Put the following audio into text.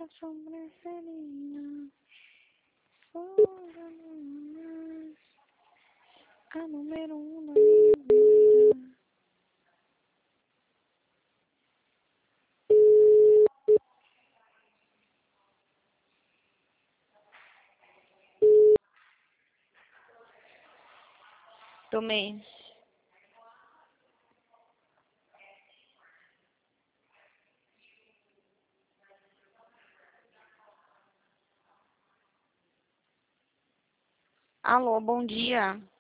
a sobrancelhinha, mais, a número 1 na minha vida. Tomei. Alô, bom dia.